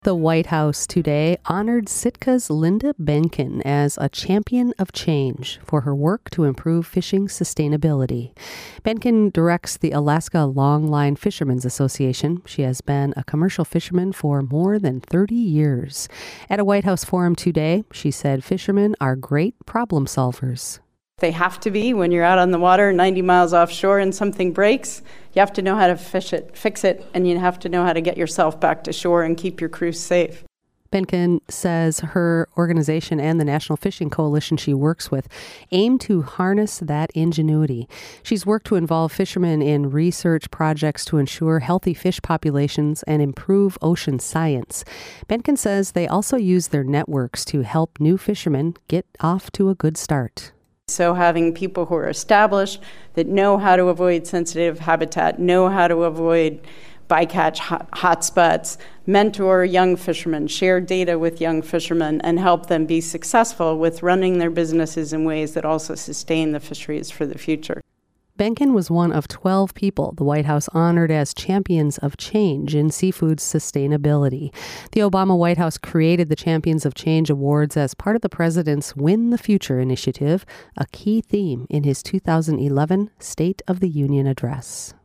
The White House today honored Sitka's Linda Benken as a champion of change for her work to improve fishing sustainability. Benken directs the Alaska Longline Fishermen's Association. She has been a commercial fisherman for more than 30 years. At a White House forum today, she said fishermen are great problem solvers. They have to be. When you're out on the water 90 miles offshore and something breaks, you have to know how to fix it, and you have to know how to get yourself back to shore and keep your crew safe. Benken says her organization and the National Fishing Coalition she works with aim to harness that ingenuity. She's worked to involve fishermen in research projects to ensure healthy fish populations and improve ocean science. Benken says they also use their networks to help new fishermen get off to a good start. So having people who are established, that know how to avoid sensitive habitat, know how to avoid bycatch hotspots, mentor young fishermen, share data with young fishermen, and help them be successful with running their businesses in ways that also sustain the fisheries for the future. Benken was one of 12 people the White House honored as champions of change in seafood sustainability. The Obama White House created the Champions of Change Awards as part of the president's Win the Future initiative, a key theme in his 2011 State of the Union address.